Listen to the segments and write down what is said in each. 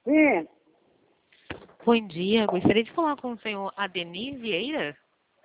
Sim, Bom dia, gostaria de falar com o senhor Adenir Vieira?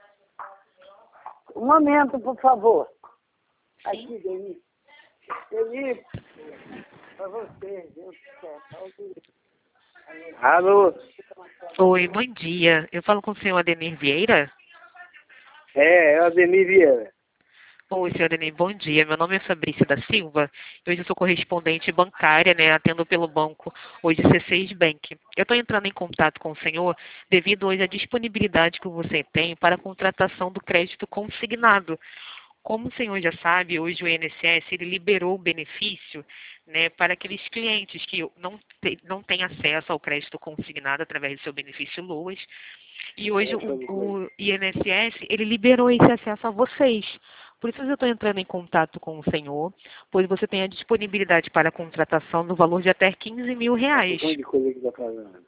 um momento, por favor. Sim. Aqui, Denise. Denise, para você, Deus do céu. Alô? Oi, bom dia. Eu falo com o senhor Adenir Vieira? É o Ademir Vieira. Oi, senhor Adenir, bom dia. Meu nome é Fabrícia da Silva. Hoje eu sou correspondente bancária, né? Atendo pelo banco hoje C6 Bank. Eu estou entrando em contato com o senhor devido hoje à disponibilidade que você tem para a contratação do crédito consignado. Como o senhor já sabe, hoje o INSS ele liberou o benefício, né, para aqueles clientes que não têm acesso ao crédito consignado através do seu benefício LOAS. E hoje o INSS ele liberou esse acesso a vocês. Por isso eu estou entrando em contato com o senhor, pois você tem a disponibilidade para a contratação no valor de até R$ 15.000. De coisa que está falando.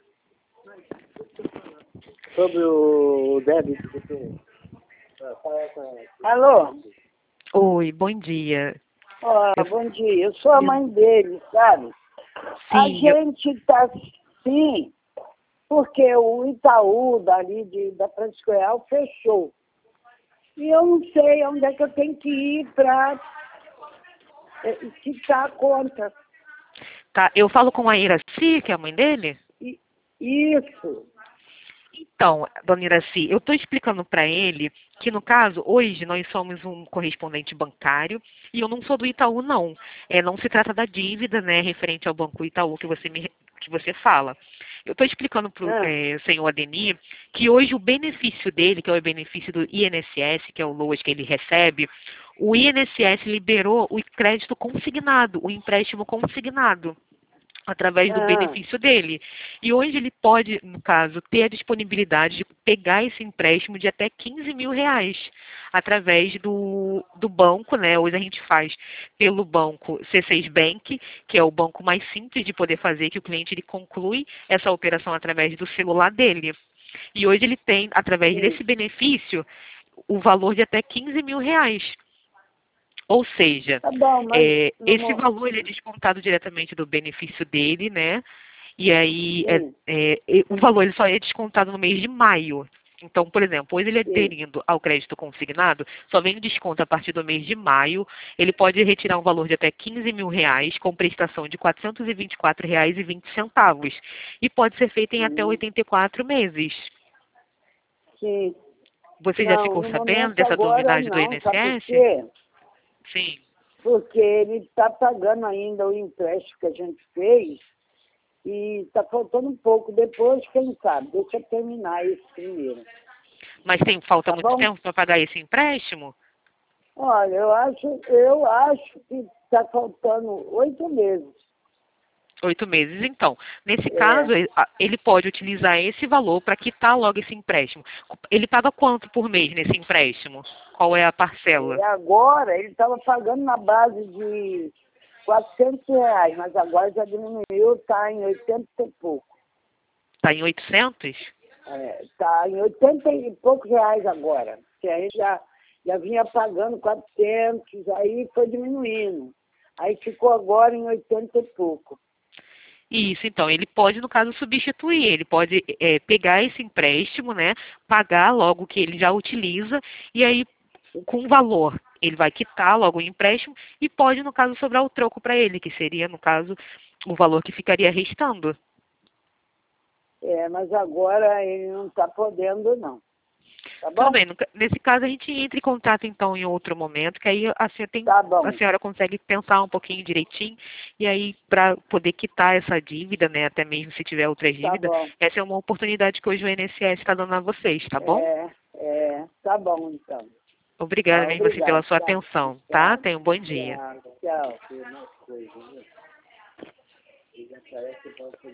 Sobre o débito que você... Alô? Oi, bom dia. Eu- Bom dia. Eu sou a mãe dele, sabe? A sim, gente está sim, porque o Itaú dali da Francisco Real fechou. E eu não sei onde é que eu tenho que ir para quitar a conta. tá, eu falo com a Iraci, que é a mãe dele? E, isso. Então, dona Iraci, eu estou explicando para ele que, no caso, hoje nós somos um correspondente bancário e eu não sou do Itaú, não. Não se trata da dívida, né, referente ao Banco Itaú que você fala. Eu estou explicando para o Ah, senhor Adenir que hoje o benefício dele, que é o benefício do INSS, que é o LOAS que ele recebe, o INSS liberou o crédito consignado, o empréstimo consignado através do ah, benefício dele. E hoje ele pode, no caso, ter a disponibilidade de pegar esse empréstimo de até R$ 15.000 através do banco, né? Hoje a gente faz pelo banco C6 Bank, que é o banco mais simples de poder fazer, que o cliente ele conclui essa operação através do celular dele. E hoje ele tem, através sim. desse benefício, o valor de até R$ 15.000. Ou seja, Tá bom, mas esse valor ele é descontado diretamente do benefício dele, né? E aí sim, o valor ele só é descontado no mês de maio. Então, por exemplo, hoje ele sim. aderindo ao crédito consignado, só vem o desconto a partir do mês de maio. Ele pode retirar um valor de até R$ 15.000 com prestação de R$ 424,20 e pode ser feito em até Uhum, 84 meses. sim. Você já Não, ficou no sabendo momento dessa agora novidade do não, sabe por INSS? quê? Sim. Porque ele está pagando ainda o empréstimo que a gente fez e está faltando um pouco. Depois, quem sabe? Deixa eu terminar isso primeiro. Mas falta Tá muito bom? tempo para pagar esse empréstimo? Olha, eu acho que está faltando 8 meses. 8 meses. Então, nesse É, caso, ele pode utilizar esse valor para quitar logo esse empréstimo. Ele paga quanto por mês nesse empréstimo? Qual é a parcela? agora ele estava pagando na base de R$ 400, mas agora já diminuiu, está em 80 e pouco. Está em 800? Está em 80 e poucos reais agora. Que aí já vinha pagando 400, aí foi diminuindo. Aí ficou agora em 80 e pouco. Isso, então, ele pode, no caso, substituir. Ele pode pegar esse empréstimo, né, pagar logo o que ele já utiliza, e aí, com o valor, ele vai quitar logo o empréstimo e pode, no caso, sobrar o troco para ele, que seria, no caso, o valor que ficaria restando. Mas agora ele não está podendo, não. Tá Tudo bom? bem, nesse caso a gente entra em contato então em outro momento, que aí Tá a bom. senhora consegue pensar um pouquinho direitinho, e aí para poder quitar essa dívida, né, até mesmo se tiver outras Tá dívidas, bom. essa é uma oportunidade que hoje o INSS está dando a vocês, tá bom? Tá bom, então. Obrigada Tá, mesmo assim pela obrigado. sua Tchau. atenção, tá? Tchau. Tenha um bom dia. Tchau. Tchau. Tem mais coisa, né? E já parece que